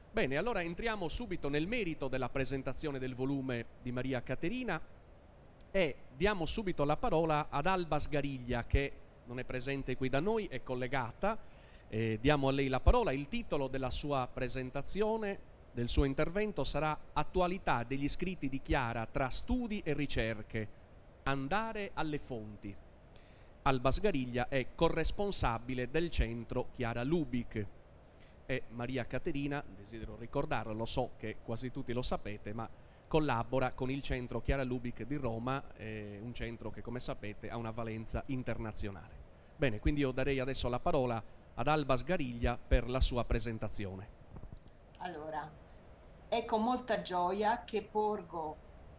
Bene, allora entriamo subito nel merito della presentazione del volume di Maria Caterina e diamo subito la parola ad Alba Sgariglia, che non è presente qui da noi, è collegata. Diamo a lei la parola. Il titolo della sua presentazione, del suo intervento, sarà Attualità degli scritti di Chiara tra studi e ricerche. Andare alle fonti. Alba Sgariglia è corresponsabile del centro Chiara Lubic. E Maria Caterina, desidero ricordarlo, lo so che quasi tutti lo sapete, ma collabora con il centro Chiara Lubic di Roma, un centro che, come sapete, ha una valenza internazionale. Bene, quindi io darei adesso la parola ad Alba Sgariglia per la sua presentazione. Allora, è con molta gioia che porgo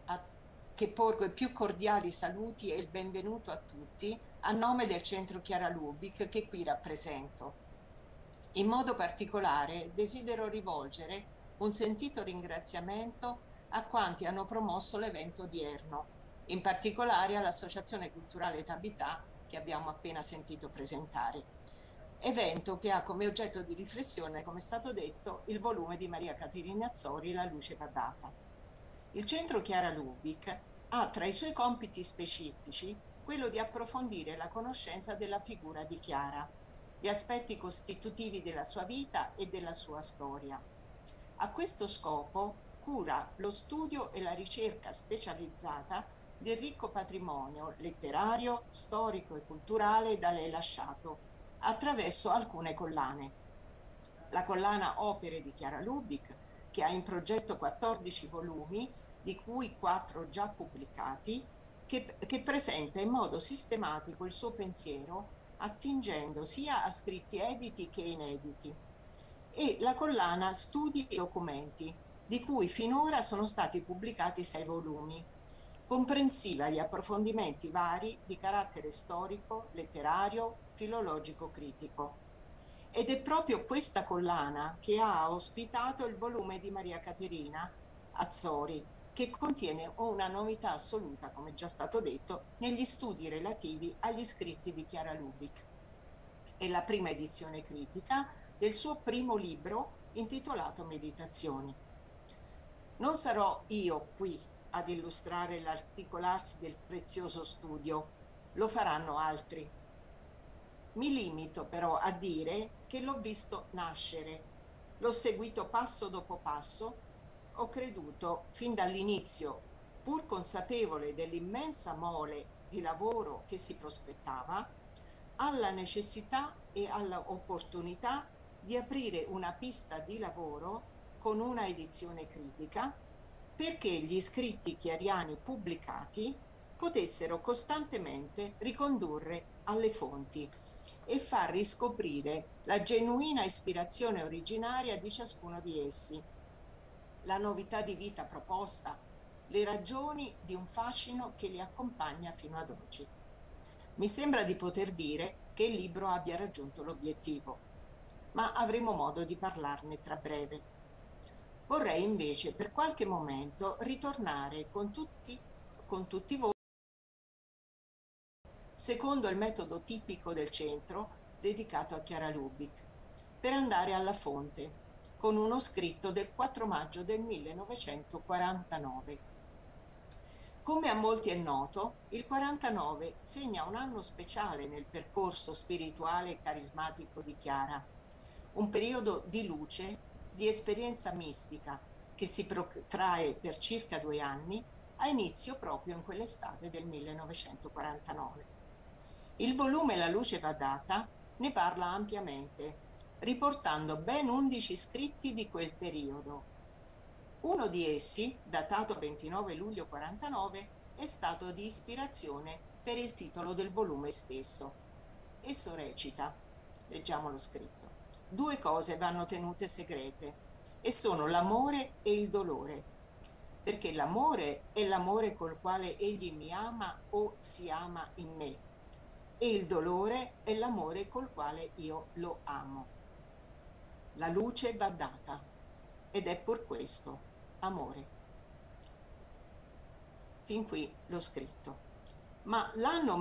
i più cordiali saluti e il benvenuto a tutti a nome del Centro Chiara Lubic che qui rappresento. In modo particolare desidero rivolgere un sentito ringraziamento a quanti hanno promosso l'evento odierno, in particolare all'Associazione Culturale Tabità che abbiamo appena sentito presentare. Evento che ha come oggetto di riflessione, come è stato detto, il volume di Maria Caterina Azzori, La luce va data. Il Centro Chiara Lubic ha tra i suoi compiti specifici quello di approfondire la conoscenza della figura di Chiara, gli aspetti costitutivi della sua vita e della sua storia. A questo scopo cura lo studio e la ricerca specializzata del ricco patrimonio letterario, storico e culturale da lei lasciato attraverso alcune collane. La collana Opere di Chiara Lubic, che ha in progetto 14 volumi, di cui 4 già pubblicati, che presenta in modo sistematico il suo pensiero attingendo sia a scritti editi che inediti, e la collana Studi e Documenti, di cui finora sono stati pubblicati 6 volumi, comprensiva di approfondimenti vari di carattere storico, letterario, filologico-critico. Ed è proprio questa collana che ha ospitato il volume di Maria Caterina Azzori, che contiene una novità assoluta, come già stato detto, negli studi relativi agli scritti di Chiara Lubic. È la prima edizione critica del suo primo libro intitolato Meditazioni. Non sarò io qui ad illustrare l'articolarsi del prezioso studio, lo faranno altri. Mi limito però a dire che l'ho visto nascere, l'ho seguito passo dopo passo, ho creduto fin dall'inizio, pur consapevole dell'immensa mole di lavoro che si prospettava, alla necessità e all'opportunità di aprire una pista di lavoro con una edizione critica perché gli scritti chiariani pubblicati potessero costantemente ricondurre alle fonti e far riscoprire la genuina ispirazione originaria di ciascuno di essi, la novità di vita proposta, le ragioni di un fascino che li accompagna fino ad oggi. Mi sembra di poter dire che il libro abbia raggiunto l'obiettivo, ma avremo modo di parlarne tra breve. Vorrei invece per qualche momento ritornare con tutti voi secondo il metodo tipico del centro dedicato a Chiara Lubic, per andare alla fonte, con uno scritto del 4 maggio del 1949. Come a molti è noto, il 49 segna un anno speciale nel percorso spirituale e carismatico di Chiara, un periodo di luce, di esperienza mistica che si protrae per circa 2 anni, a inizio proprio in quell'estate del 1949. Il volume La luce va data ne parla ampiamente, riportando ben 11 scritti di quel periodo. Uno di essi, datato 29 luglio 49, è stato di ispirazione per il titolo del volume stesso. Esso recita, leggiamo lo scritto: 2 cose vanno tenute segrete, e sono l'amore e il dolore, perché l'amore è l'amore col quale egli mi ama o si ama in me, e il dolore è l'amore col quale io lo amo. La luce va data, ed è pur questo amore. Fin qui l'ho scritto. Ma l'anno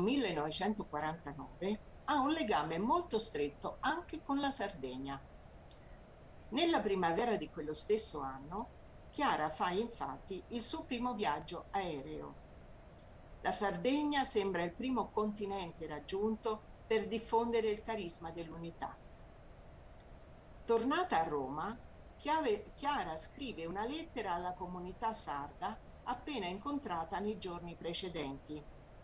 1949 ha un legame molto stretto anche con la Sardegna. Nella primavera di quello stesso anno, Chiara fa infatti il suo primo viaggio aereo. La Sardegna sembra il primo continente raggiunto per diffondere il carisma dell'unità. Tornata a Roma, Chiara scrive una lettera alla comunità sarda appena incontrata nei giorni precedenti,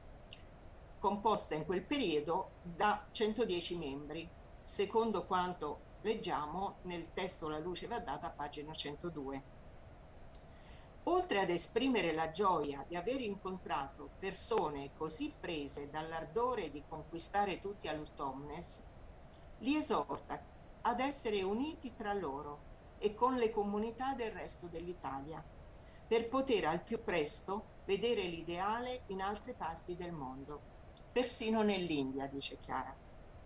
composta in quel periodo da 110 membri, secondo quanto leggiamo nel testo La luce va data a pagina 102. Oltre ad esprimere la gioia di aver incontrato persone così prese dall'ardore di conquistare tutti a Lutomnes, li esorta ad essere uniti tra loro e con le comunità del resto dell'Italia, per poter al più presto vedere l'ideale in altre parti del mondo, persino nell'India, dice Chiara.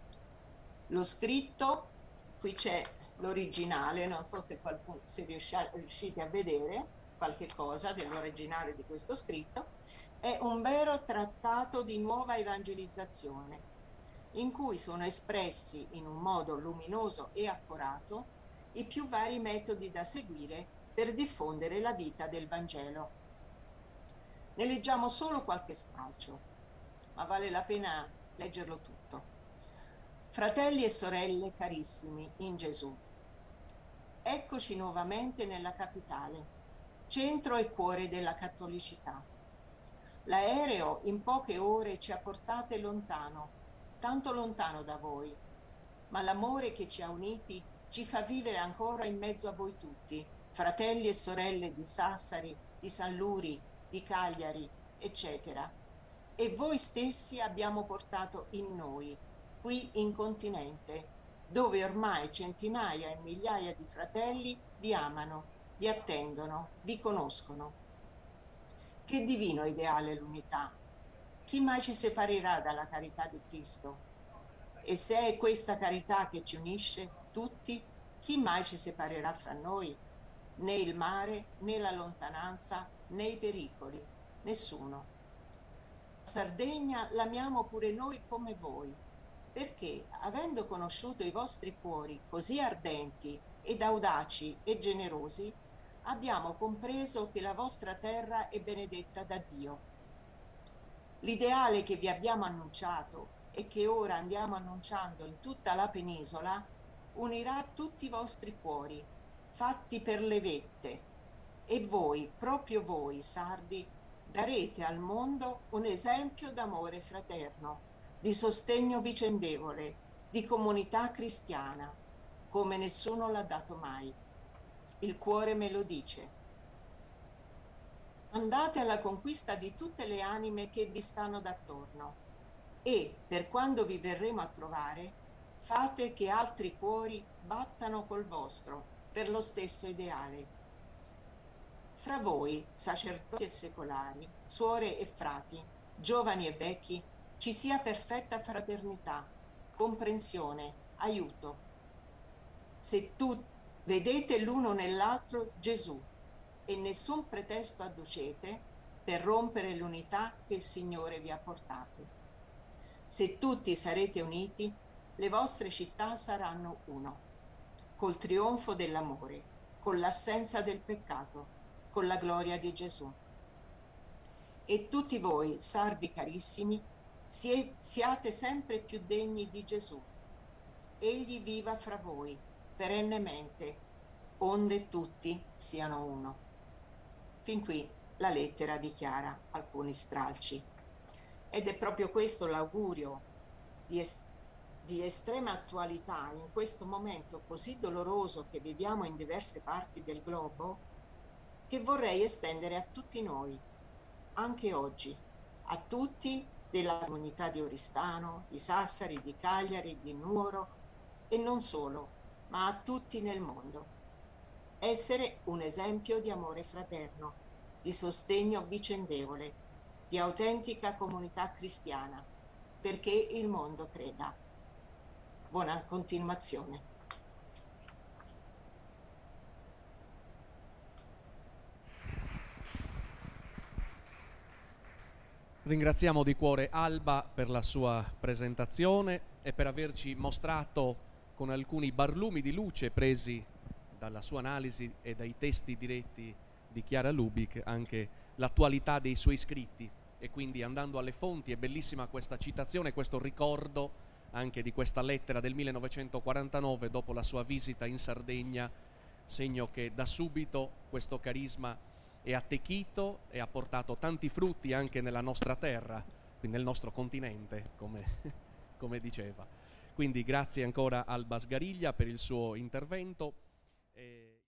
Lo scritto, qui c'è l'originale, non so se riuscite a vedere qualche cosa dell'originale di questo scritto, è un vero trattato di nuova evangelizzazione, in cui sono espressi in un modo luminoso e accurato i più vari metodi da seguire per diffondere la vita del Vangelo. Ne leggiamo solo qualche stralcio, ma vale la pena leggerlo tutto. Fratelli e sorelle carissimi in Gesù, eccoci nuovamente nella capitale, centro e cuore della cattolicità. L'aereo in poche ore ci ha portate lontano, tanto lontano da voi, ma l'amore che ci ha uniti ci fa vivere ancora in mezzo a voi tutti, fratelli e sorelle di Sassari, di San Luri, di Cagliari, eccetera. E voi stessi abbiamo portato in noi, qui in continente, dove ormai centinaia e migliaia di fratelli vi amano, vi attendono, vi conoscono. Che divino ideale l'unità! Chi mai ci separerà dalla carità di Cristo? E se è questa carità che ci unisce tutti, chi mai ci separerà fra noi? Né il mare, né la lontananza, né i pericoli, nessuno. La Sardegna l'amiamo pure noi come voi, perché avendo conosciuto i vostri cuori così ardenti ed audaci e generosi, abbiamo compreso che la vostra terra è benedetta da Dio. L'ideale che vi abbiamo annunciato e che ora andiamo annunciando in tutta la penisola unirà tutti i vostri cuori, fatti per le vette, e voi, proprio voi, sardi, darete al mondo un esempio d'amore fraterno, di sostegno vicendevole, di comunità cristiana, come nessuno l'ha dato mai. Il cuore me lo dice. Andate alla conquista di tutte le anime che vi stanno d'attorno e, per quando vi verremo a trovare, fate che altri cuori battano col vostro per lo stesso ideale. Fra voi, sacerdoti e secolari, suore e frati, giovani e vecchi, ci sia perfetta fraternità, comprensione, aiuto. Se tutti vedete l'uno nell'altro Gesù e nessun pretesto adducete per rompere l'unità che il Signore vi ha portato. Se tutti sarete uniti, le vostre città saranno uno, col trionfo dell'amore, con l'assenza del peccato, con la gloria di Gesù. E tutti voi, sardi carissimi, siate sempre più degni di Gesù. Egli viva fra voi, perennemente, onde tutti siano uno. Fin qui la lettera di Chiara, alcuni stralci. Ed è proprio questo l'augurio di estrema attualità in questo momento così doloroso che viviamo in diverse parti del globo, che vorrei estendere a tutti noi, anche oggi, a tutti della comunità di Oristano, di Sassari, di Cagliari, di Nuoro, e non solo, ma a tutti nel mondo. Essere un esempio di amore fraterno, di sostegno vicendevole, di autentica comunità cristiana, perché il mondo creda. Buona continuazione. Ringraziamo di cuore Alba per la sua presentazione e per averci mostrato con alcuni barlumi di luce presi dalla sua analisi e dai testi diretti di Chiara Lubich anche l'attualità dei suoi scritti, e quindi andando alle fonti è bellissima questa citazione, questo ricordo anche di questa lettera del 1949 dopo la sua visita in Sardegna, segno che da subito questo carisma è attecchito e ha portato tanti frutti anche nella nostra terra, quindi nel nostro continente, come diceva. Quindi grazie ancora al Basgariglia per il suo intervento.